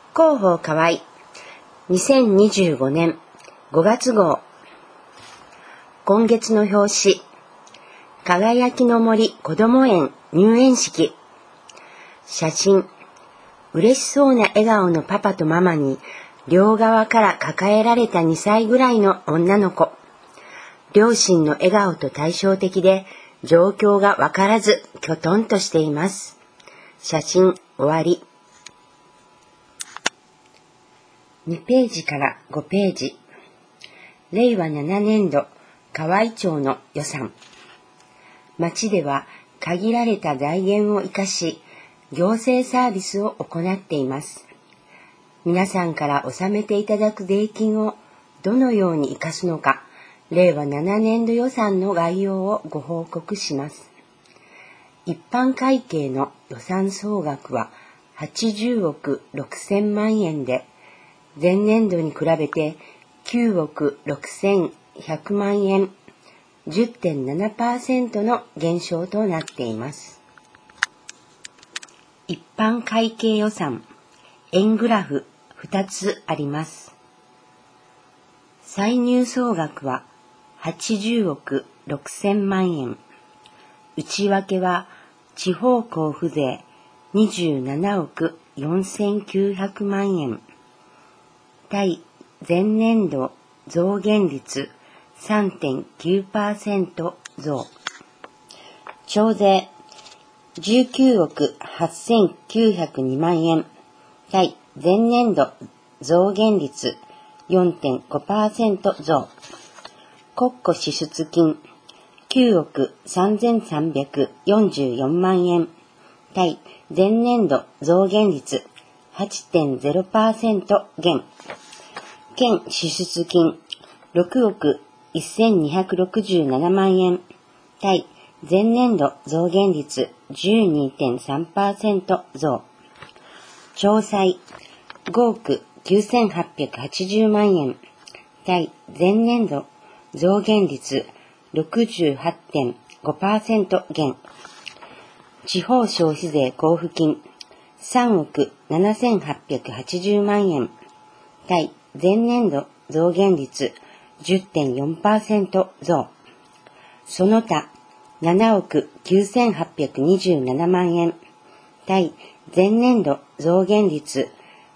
広報河合2025年5月号。今月の表紙、輝きの森こども園入園式。写真、嬉しそうな笑顔のパパとママに両側から抱えられた2歳ぐらいの女の子。両親の笑顔と対照的で状況がわからずきょとんとしています。写真終わり。2ページから5ページ。令和7年度河合町の予算。町では限られた財源を生かし、行政サービスを行っています。皆さんから納めていただく税金をどのように生かすのか、令和7年度予算の概要をご報告します。一般会計の予算総額は80億6000万円で、前年度に比べて9億6100万円、10.7% の減少となっています。一般会計予算、円グラフ2つあります。歳入総額は80億6000万円。内訳は地方交付税27億4900万円。対前年度増減率 3.9% 増。徴税19億8902万円。対前年度増減率 4.5% 増。国庫支出金9億3344万円。対前年度増減率 8.0% 減。県支出金6億1267万円。対前年度増減率 12.3% 増。徴歳5億9880万円。対前年度増減率 68.5% 減。地方消費税交付金3億7880万円。対前年度増減率 10.4% 増。その他7億9827万円。対前年度増減率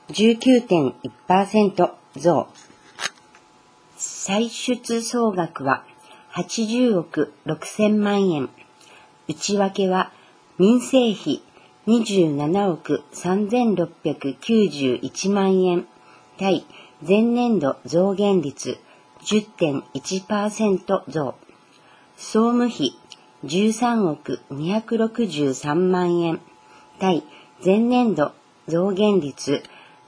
19.1% 増。歳出総額は80億6000万円。内訳は民生費27億3691万円。対前年度増減率 10.1% 増。総務費13億263万円。対前年度増減率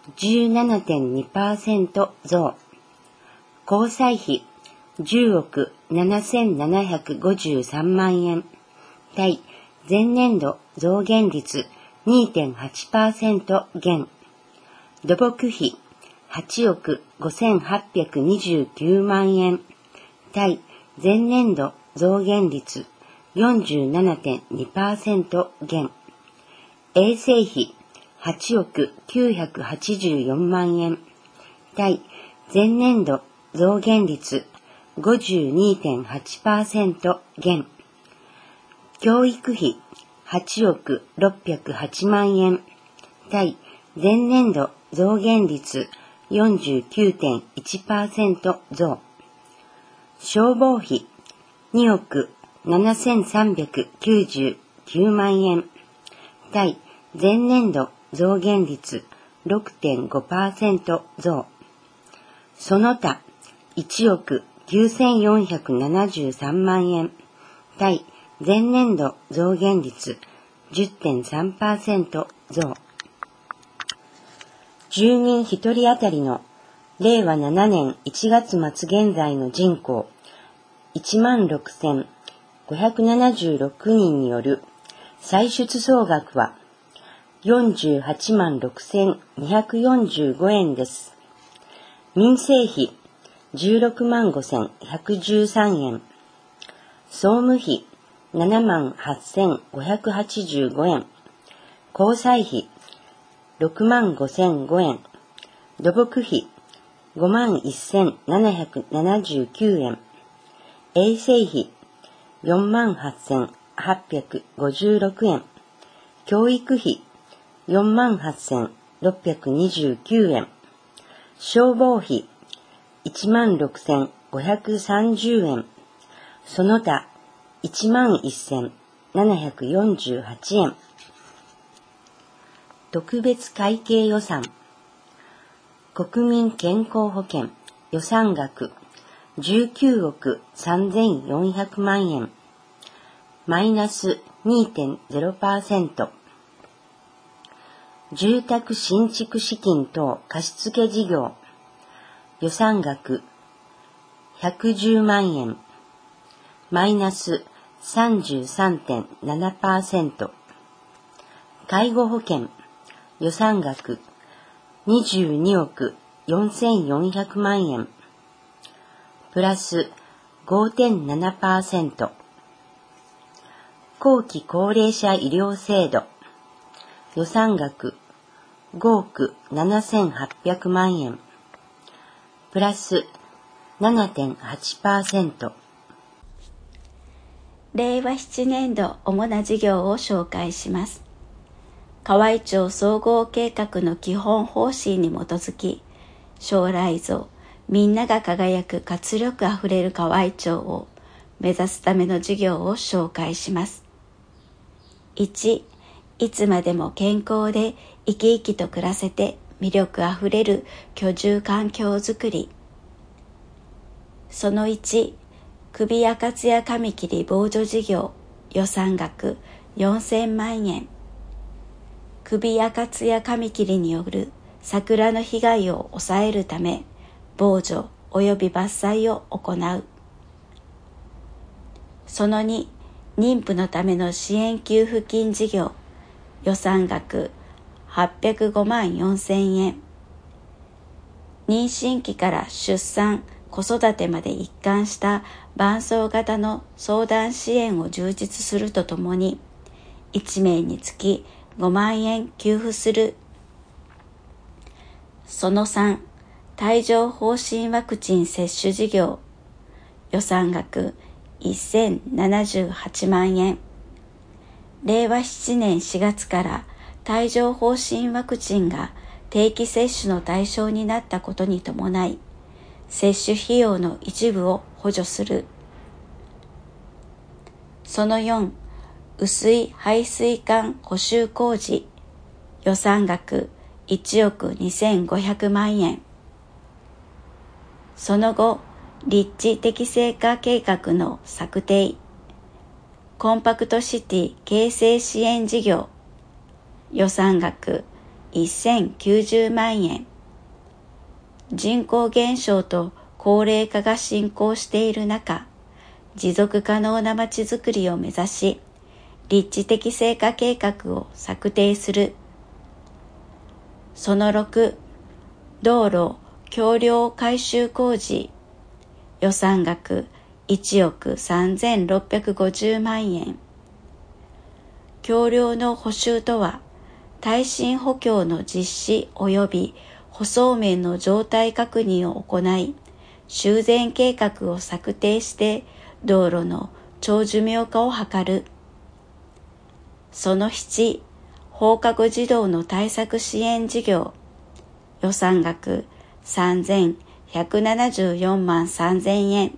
17.2% 増。交際費10億7753万円。対前年度増減率 2.8% 減。土木費8億5829万円。対前年度増減率 47.2% 減。衛生費8億984万円。対前年度増減率 52.8% 減。教育費8億608万円。対前年度増減率 49.1% 増。消防費2億7399万円。対前年度増減率 6.5% 増。その他1億9473万円。対前年度増減率 10.3% 増。住人1人当たりの令和7年1月末現在の人口16,576人による歳出総額は48万6245円です。民生費16万5113円。総務費7万8585円。交際費6万5005円。 土木費 51,779 円、衛生費 48,856 円、教育費 48,629 円、消防費 16,530 円、その他 11,748 円。特別会計予算国民健康保険予算額19億3400万円マイナス 2.0%。 住宅新築資金等貸付事業予算額110万円マイナス 33.7%。 介護保険予算額22億4400万円プラス 5.7%。 後期高齢者医療制度予算額5億7800万円プラス 7.8%。 令和7年度主な事業を紹介します。河合町総合計画の基本方針に基づき、将来像、みんなが輝く活力あふれる河合町を目指すための事業を紹介します。1、いつまでも健康で生き生きと暮らせて魅力あふれる居住環境づくり。その1、首やかつや髪切り防除事業予算額4000万円。首やかつや髪切りによる桜の被害を抑えるため、防除及び伐採を行う。その2、妊婦のための支援給付金事業、予算額805万4000円。妊娠期から出産、子育てまで一貫した伴走型の相談支援を充実するとともに、1名につき5万円給付する。その3、帯状疱疹ワクチン接種事業、予算額1078万円。令和7年4月から帯状疱疹ワクチンが定期接種の対象になったことに伴い、接種費用の一部を補助する。その4、雨水排水管補修工事、予算額1億2500万円。その後、立地適正化計画の策定、コンパクトシティ形成支援事業、予算額1090万円。人口減少と高齢化が進行している中、持続可能なまちづくりを目指し、立地適正化計画を策定する。その6、道路橋梁改修工事、予算額1億3650万円。橋梁の補修とは、耐震補強の実施及び舗装面の状態確認を行い、修繕計画を策定して道路の長寿命化を図る。その7、放課後児童の対策支援事業、予算額3174万3000円。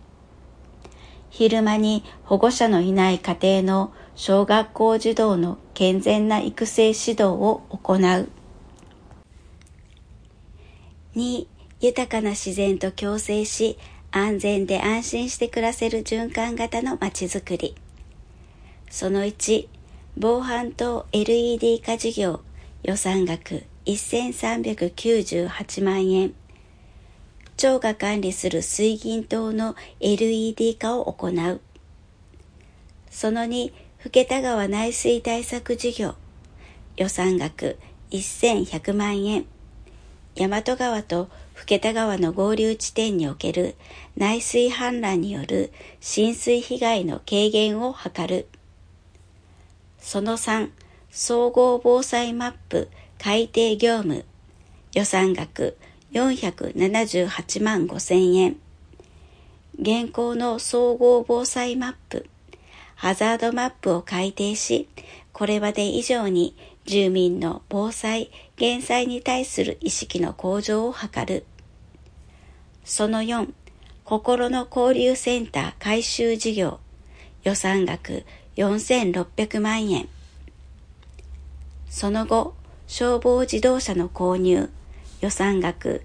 昼間に保護者のいない家庭の小学校児童の健全な育成指導を行う。2、豊かな自然と共生し、安全で安心して暮らせる循環型のまちづくり。その1、防犯灯 LED 化事業、予算額1398万円。町が管理する水銀灯の LED 化を行う。その2、更田川内水対策事業、予算額1100万円。大和川と更田川の合流地点における内水氾濫による浸水被害の軽減を図る。その3、総合防災マップ改定業務、 予算額478万5,000円。現行の総合防災マップ、ハザードマップを改定し、これまで以上に住民の防災・減災に対する意識の向上を図る。その4、心の交流センター改修事業、予算額4600万円。その後、消防自動車の購入、予算額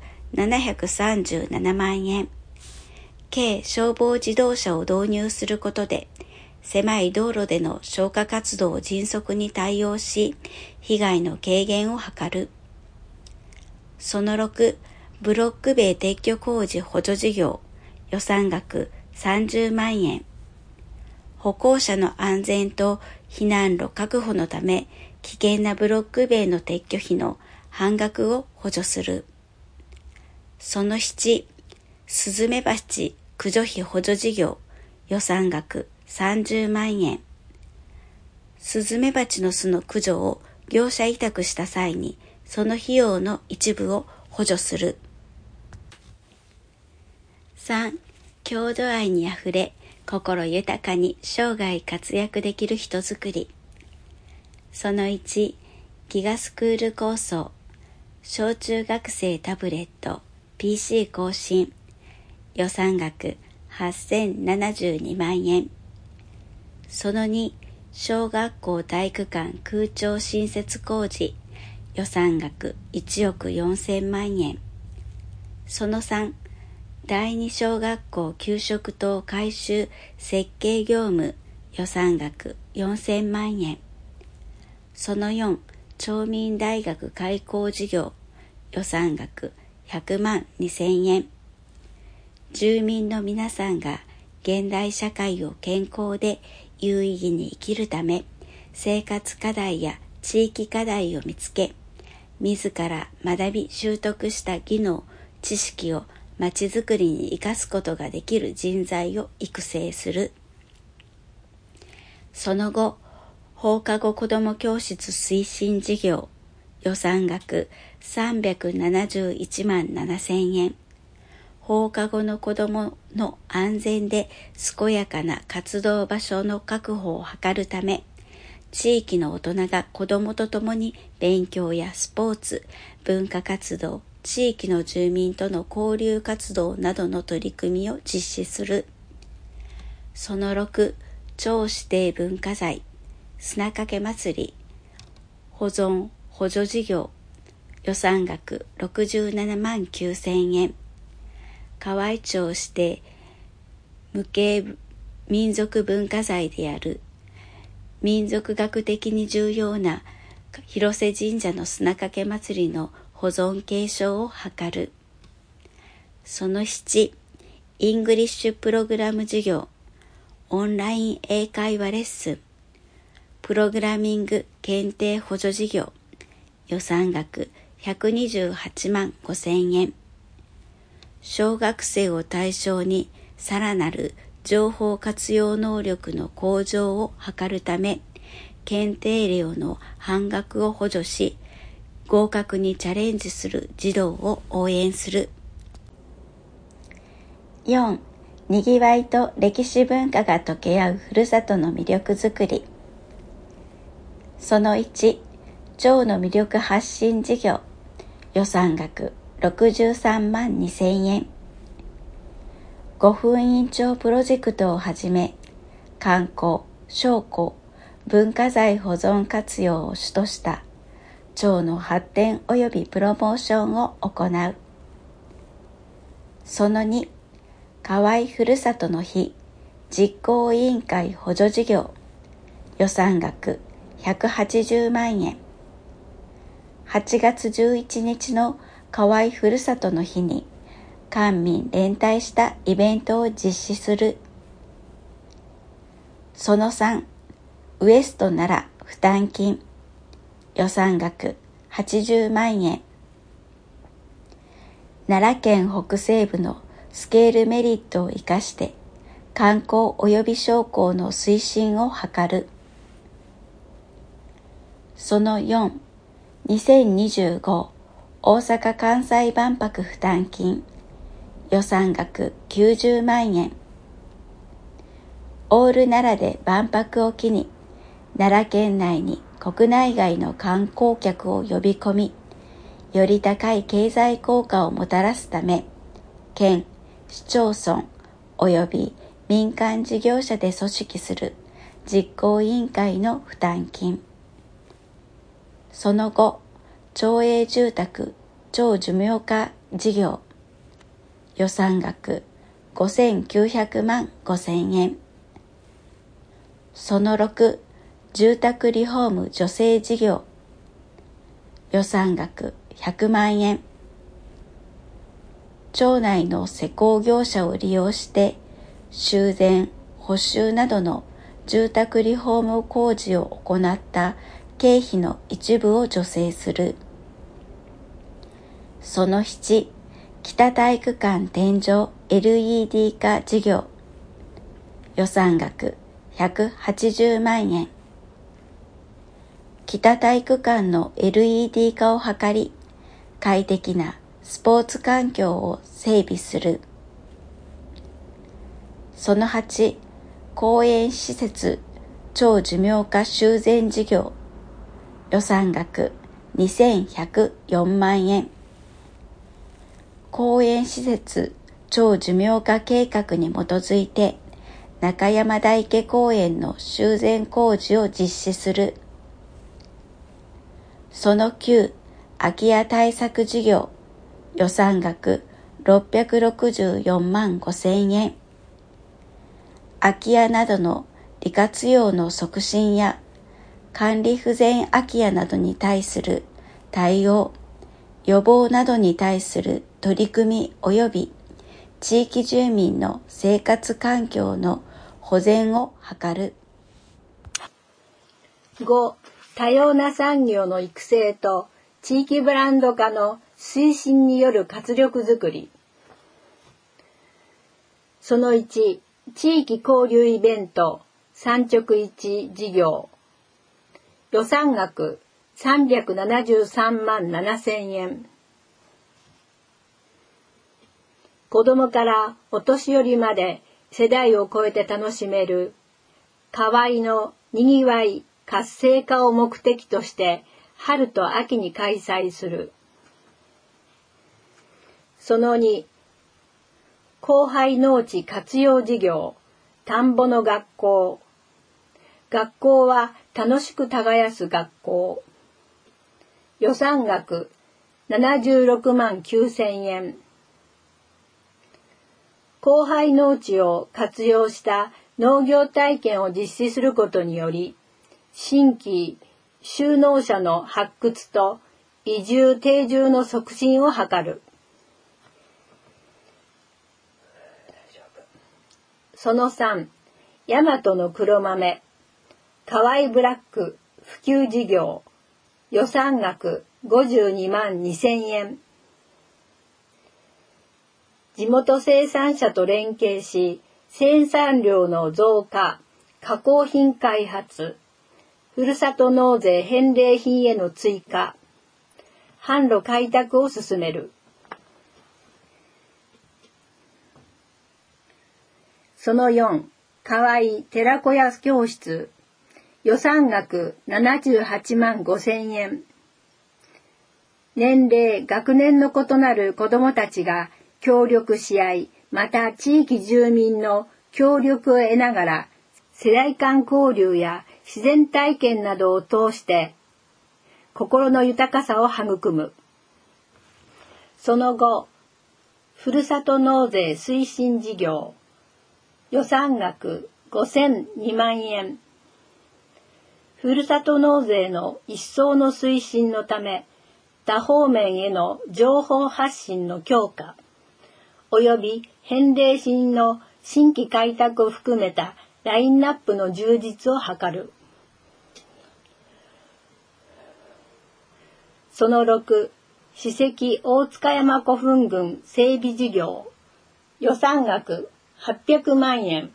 737万円。軽消防自動車を導入することで、狭い道路での消火活動を迅速に対応し、被害の軽減を図る。その6、ブロック塀撤去工事補助事業、予算額30万円。歩行者の安全と避難路確保のため、危険なブロック塀の撤去費の半額を補助する。その7、スズメバチ駆除費補助事業、予算額30万円。スズメバチの巣の駆除を業者委託した際に、その費用の一部を補助する。3、郷土愛にあふれ、心豊かに生涯活躍できる人づくり。その1、ギガスクール構想、小中学生タブレット、PC 更新、予算額8072万円。その2、小学校体育館空調新設工事、予算額1億4000万円。その3、第二小学校給食棟改修設計業務、予算額4000万円。その4、町民大学開校事業、予算額100万2000円。住民の皆さんが現代社会を健康で有意義に生きるため、生活課題や地域課題を見つけ、自ら学び習得した技能、知識をまちづくりに生かすことができる人材を育成する。その後、放課後子ども教室推進事業、予算額371万7,000円。放課後の子どもの安全で健やかな活動場所の確保を図るため、地域の大人が子どもと共に勉強やスポーツ、文化活動、地域の住民との交流活動などの取り組みを実施する。その6、超指定文化財、砂かけ祭り、保存補助事業、予算額67万9,000円。河合町指定無形民族文化財である民族学的に重要な広瀬神社の砂かけ祭りの保存継承を図る。その7、イングリッシュプログラム事業、オンライン英会話レッスン、プログラミング検定補助事業、予算額128万5,000円。小学生を対象にさらなる情報活用能力の向上を図るため、検定料の半額を補助し、合格にチャレンジする児童を応援する。4、にぎわいと歴史文化が溶け合うふるさとの魅力づくり。その1、町の魅力発信事業、予算額63万2,000円。5分院長プロジェクトをはじめ、観光、商工、文化財保存活用を主とした町の発展及びプロモーションを行う。その2、河合ふるさとの日実行委員会補助事業、予算額180万円。8月11日の河合ふるさとの日に官民連帯したイベントを実施する。その3、ウエストなら負担金、予算額80万円。奈良県北西部のスケールメリットを生かして観光及び商工の推進を図る。その4、2025 大阪・関西万博負担金予算額90万円。オール奈良で万博を機に奈良県内に国内外の観光客を呼び込み、より高い経済効果をもたらすため、県、市町村及び民間事業者で組織する実行委員会の負担金。その後、町営住宅長寿命化事業予算額5900万5000円。その6、住宅リフォーム助成事業予算額100万円。町内の施工業者を利用して修繕・補修などの住宅リフォーム工事を行った経費の一部を助成する。その7、北体育館天井 LED 化事業予算額180万円。北体育館の LED 化を図り、快適なスポーツ環境を整備する。その8、公園施設長寿命化修繕事業予算額2104万円。公園施設長寿命化計画に基づいて中山大家公園の修繕工事を実施する。その9、空き家対策事業予算額664万5000円。空き家などの利活用の促進や管理不全空き家などに対する対応、予防などに対する取り組み及び地域住民の生活環境の保全を図る。 5、多様な産業の育成と地域ブランド化の推進による活力づくり。その1、地域交流イベント産直市事業予算額373万7000円。子どもからお年寄りまで世代を超えて楽しめる河合のにぎわい活性化を目的として春と秋に開催する。その2、荒廃農地活用事業田んぼの学校。学校は楽しく耕す学校。予算額76万9000円。荒廃農地を活用した農業体験を実施することにより、新規就農者の発掘と移住定住の促進を図る。その3、大和の黒豆河合ブラック普及事業予算額52万2000円。地元生産者と連携し、生産量の増加、加工品開発、ふるさと納税返礼品への追加、販路開拓を進める。その4、河合寺子屋教室、予算額78万5000円。年齢、学年の異なる子どもたちが協力し合い、また地域住民の協力を得ながら、世代間交流や自然体験などを通して、心の豊かさを育む。その後、ふるさと納税推進事業、予算額5002万円。ふるさと納税の一層の推進のため、多方面への情報発信の強化、および返礼品の新規開拓を含めたラインナップの充実を図る。その6、史跡大塚山古墳群整備事業、予算額800万円。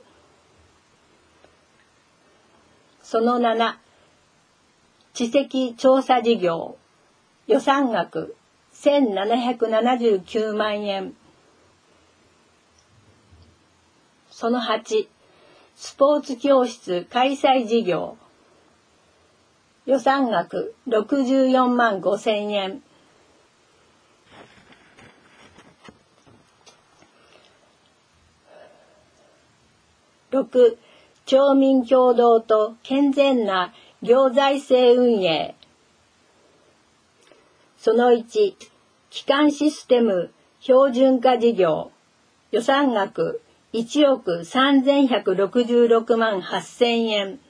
その7、地籍調査事業、予算額 1779万円。その8、スポーツ教室開催事業。予算額64万5千円。6、町民共同と健全な行財政運営。その1、基幹システム標準化事業。予算額1億3166万8千円。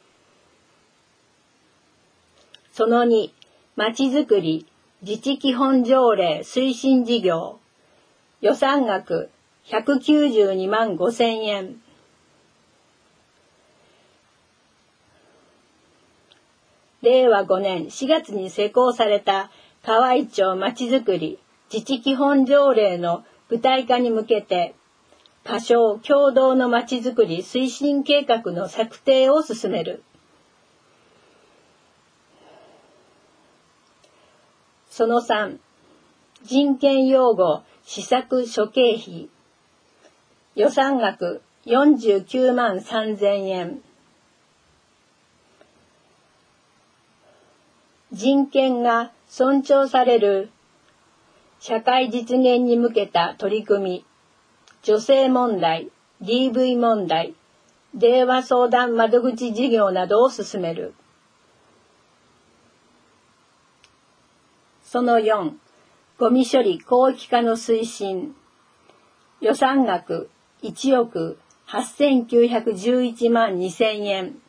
その2、まちづくり自治基本条例推進事業。予算額192万5千円。令和5年4月に施行された河合町まちづくり自治基本条例の具体化に向けて、仮称共同のまちづくり推進計画の策定を進める。その3、人権擁護施策諸経費。予算額49万3千円。人権が尊重される社会実現に向けた取り組み、女性問題、DV 問題、電話相談窓口事業などを進める。その4、ゴミ処理広域化の推進。予算額1億8911万2千円。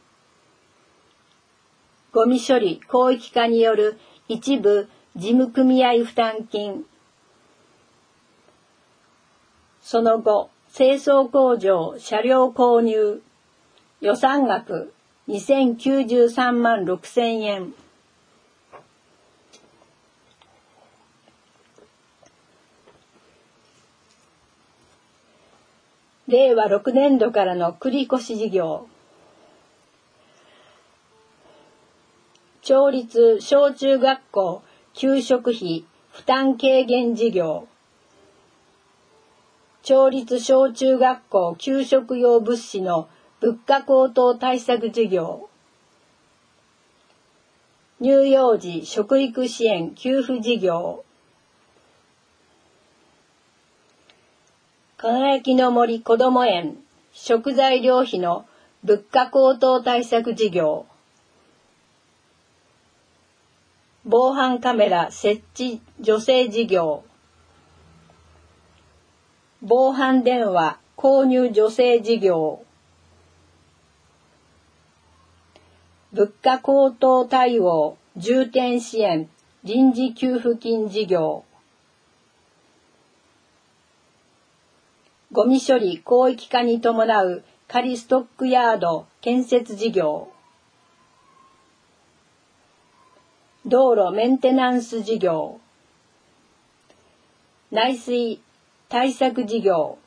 ゴミ処理広域化による一部事務組合負担金。その後、清掃工場車両購入。予算額2093万6千円。令和6年度からの繰越事業。町立小中学校給食費負担軽減事業。町立小中学校給食用物資の物価高騰対策事業。乳幼児食育支援給付事業。輝きの森こども園食材料費の物価高騰対策事業。防犯カメラ設置助成事業。防犯電話購入助成事業。物価高騰対応重点支援臨時給付金事業。ゴミ処理広域化に伴う仮ストックヤード建設事業。道路メンテナンス事業。内水対策事業。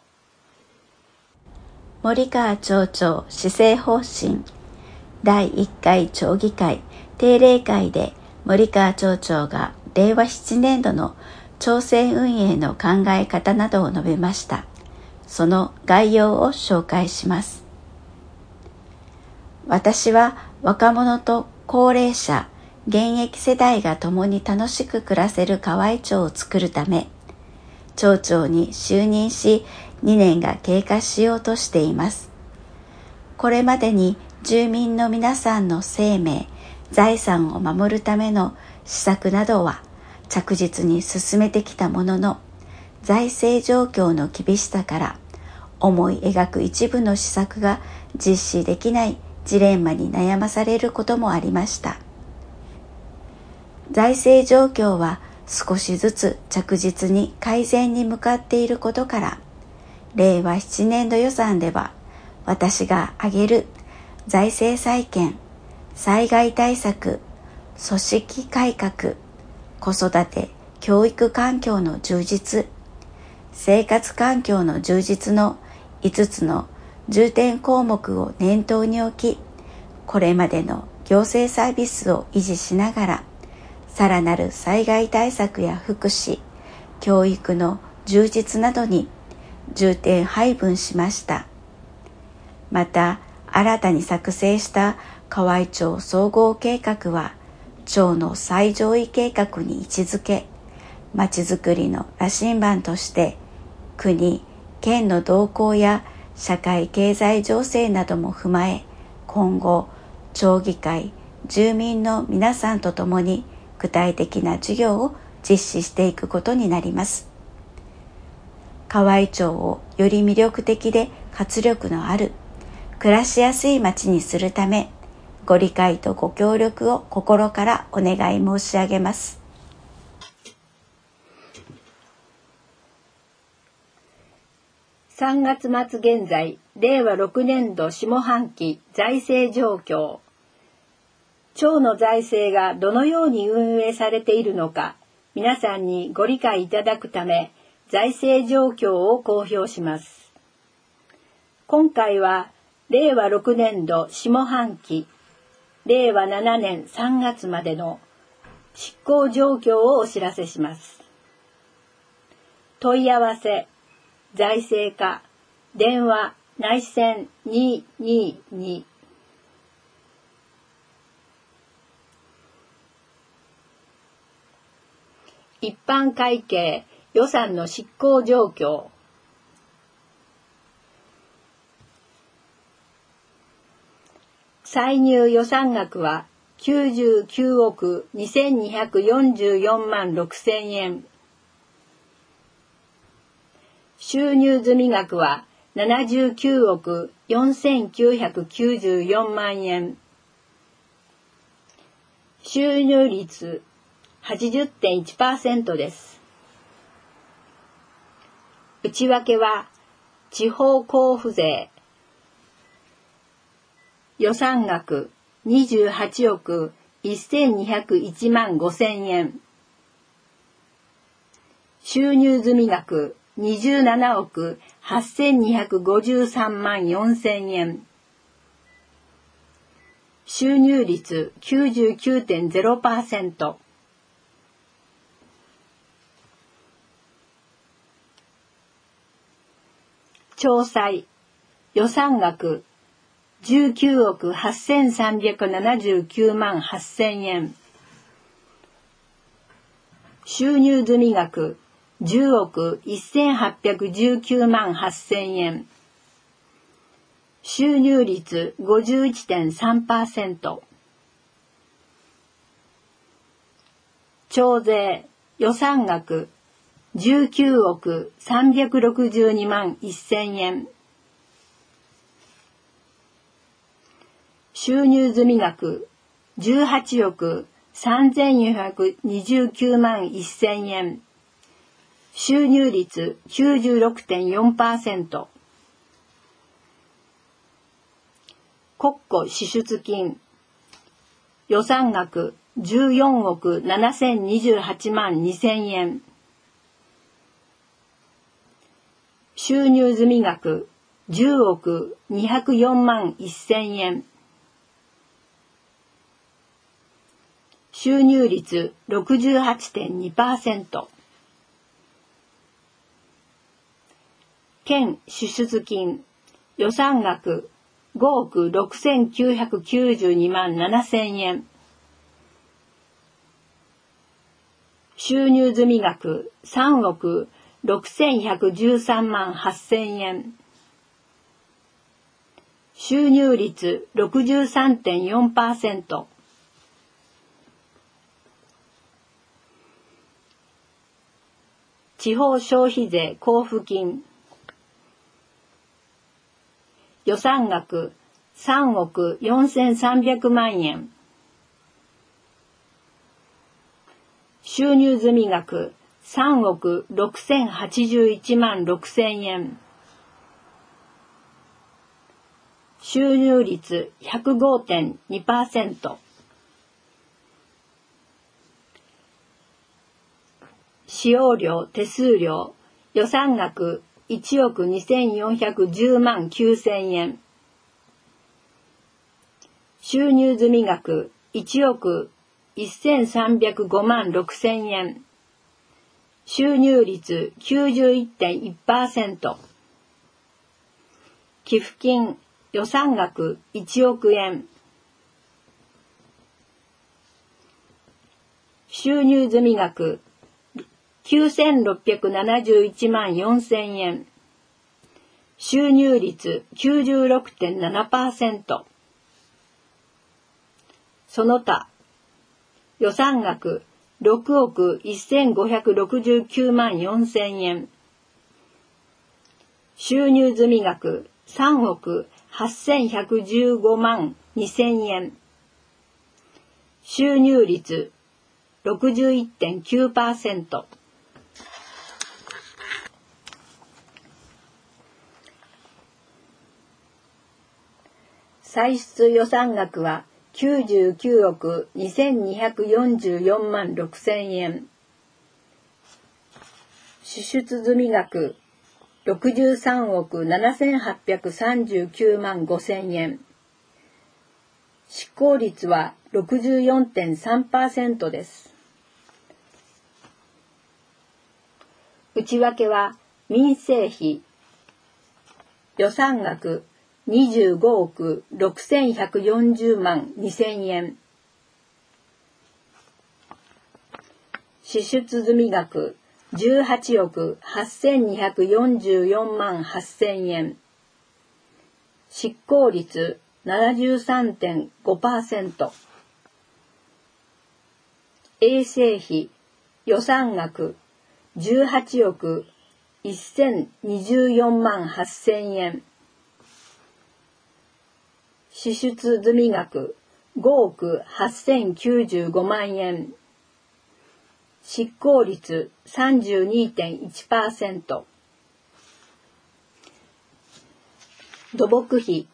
森川町長施政方針第1回町議会定例会で森川町長が令和7年度の町政運営の考え方などを述べました。その概要を紹介します。私は若者と高齢者、現役世代が共に楽しく暮らせる河合町を作るため、町長に就任し2年が経過しようとしています。これまでに住民の皆さんの生命、財産を守るための施策などは着実に進めてきたものの、財政状況の厳しさから思い描く一部の施策が実施できないジレンマに悩まされることもありました。財政状況は少しずつ着実に改善に向かっていることから、令和7年度予算では私が挙げる財政再建、災害対策、組織改革、子育て・教育環境の充実、生活環境の充実の5つの重点項目を念頭に置き、これまでの行政サービスを維持しながら、 さらなる災害対策や福祉、教育の充実などに重点配分しました。また、新たに作成した河合町総合計画は、町の最上位計画に位置づけ、まちづくりの羅針盤として、国、県の動向や社会経済情勢なども踏まえ、今後、町議会、住民の皆さんと共に具体的な事業を実施していくことになります。河合町をより魅力的で活力のある、暮らしやすい町にするため、ご理解とご協力を心からお願い申し上げます。 3月末現在、令和6年度下半期財政状況。町の財政がどのように運営されているのか、皆さんにご理解いただくため、財政状況を公表します。今回は、令和6年度下半期、令和7年3月までの執行状況をお知らせします。問い合わせ、財政課、電話、内線222。一般会計、予算の執行状況。歳入予算額は99億2244万6千円。収入済額は79億4994万円。収入率 80.1% です。内訳は地方交付税。予算額28億1201万5千円。収入済額27億8253万4千円。収入率 99.0%。町債、予算額19億8379万8千円。収入済額10億1819万8千円。収入率 51.3%。町税、予算額19億362万1千円。収入済額18億3429万1千円。収入率 96.4%。国庫支出金。予算額14億7028万2千円。収入済額10億204万1千円。収入率 68.2%。県支出金。予算額5億6992万7千円。収入済額3億6113万8千円。収入率 63.4%。地方消費税交付金。予算額3億4300万円。収入済額3億6081万6千円。収入率 105.2%。使用料手数料予算額1億2410万9千円。収入済額1億 1305万6千円。収入率 91.1%。寄付金予算額1億円。収入済額9671万4千円。収入率 96.7%。その他、予算額6億1569万4千円。収入済額3億8115万2千円。収入率 61.9%。歳出予算額は99億2244万6千円。支出済額63億7839万5千円。執行率は 64.3% です。内訳は民生費予算額25億6140万2千円。支出済額18億8244万8千円。執行率 73.5%。衛生費予算額18億1024万8千円。支出済額5億8095万円。執行率 32.1%。土木費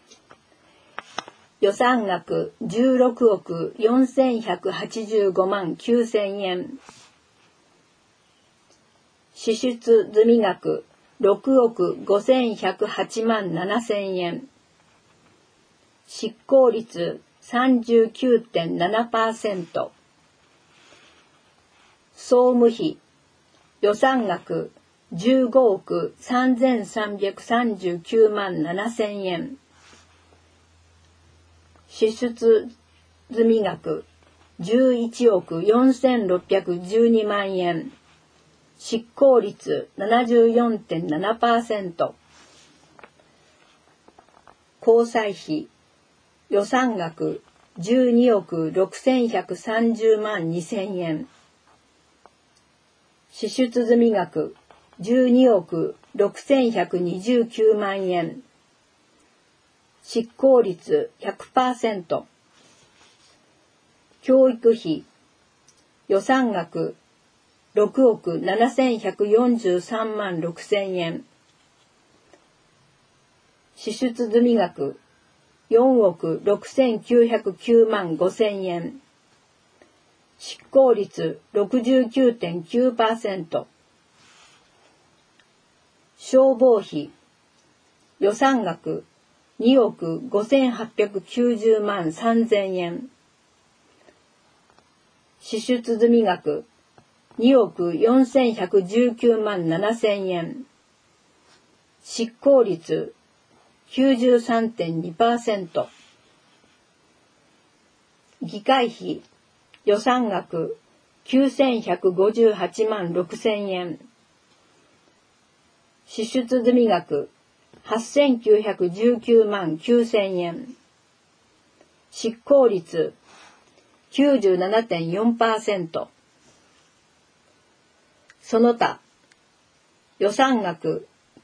予算額16億4185万9千円。支出済額6億5108万7千円。執行率 39.7%。総務費予算額15億3339万7千円。支出済額11億4612万円。執行率 74.7%。交際費予算額12億6130万2千円。支出済額12億6129万円。執行率 100%。教育費予算額6億7143万6千円。支出済額4億6909万5千円。執行率 69.9%。消防費予算額2億5890万3千円。支出済額2億4119万7千円。執行率 93.2%。議会費予算額9158万6千円。支出済額8919万9千円。執行率 97.4%。その他予算額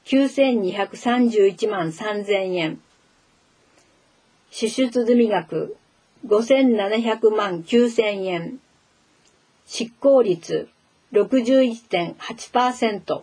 9231万3千円。支出済額5700万9千円。執行率 61.8%。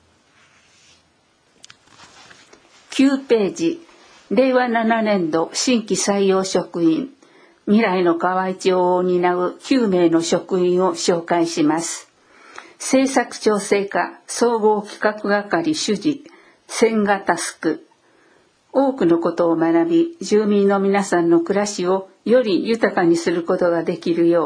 9ページ、令和7年度新規採用職員、未来の河合町を担う9名の職員を紹介します。政策調整課総合企画係主事、千賀タスク。多くのことを学び、住民の皆さんの暮らしをより豊かにすることができるよう、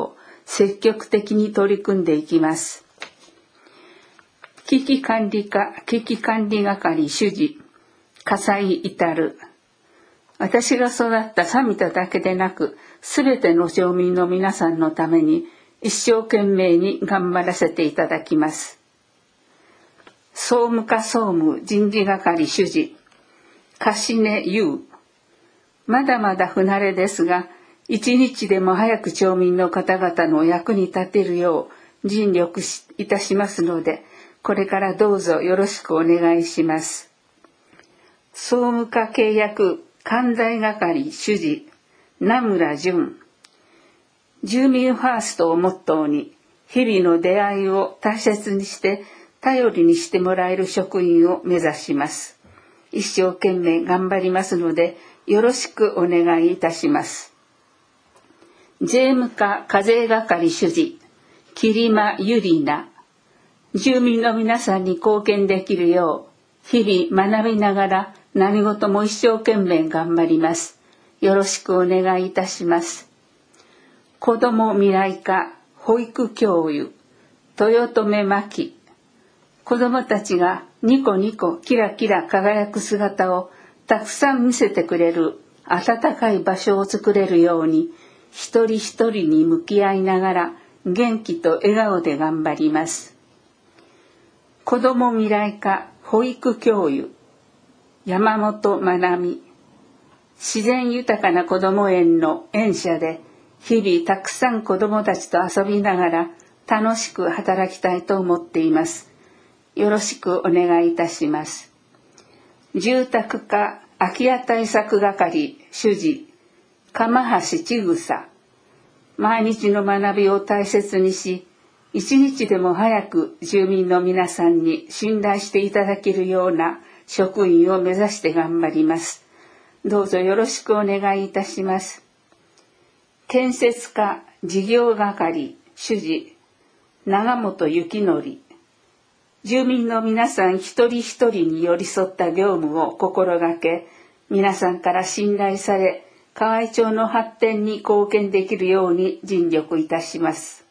積極的に取り組んでいきます。危機管理課、危機管理係主事、笠井至。私が育ったサミタだけでなく、すべての町民の皆さんのために一生懸命に頑張らせていただきます。総務課総務人事係主事、柏根優。まだまだ不慣れですが、一日でも早く町民の方々の役に立てるよう尽力いたしますので、これからどうぞよろしくお願いします。総務課契約関西係主事、名村淳。住民ファーストをモットーに、日々の出会いを大切にして頼りにしてもらえる職員を目指します。一生懸命頑張りますので、よろしくお願いいたします。税務課課税係主事、桐間ゆりな。住民の皆さんに貢献できるよう、日々学びながら何事も一生懸命頑張ります。よろしくお願いいたします。子ども未来課保育教諭、豊留真希。子どもたちがニコニコキラキラ輝く姿をたくさん見せてくれる温かい場所を作れるように、一人一人に向き合いながら元気と笑顔で頑張ります。子ども未来課保育教諭、山本まなみ。自然豊かな子ども園の園舎で日々たくさん子どもたちと遊びながら楽しく働きたいと思っています。よろしくお願いいたします。住宅課空き家対策係主事、釜橋千草。毎日の学びを大切にし、一日でも早く住民の皆さんに信頼していただけるような職員を目指して頑張ります。どうぞよろしくお願いいたします。建設課事業係主事、長本幸則。住民の皆さん一人一人に寄り添った業務を心がけ、皆さんから信頼され、河合町の発展に貢献できるように尽力いたします。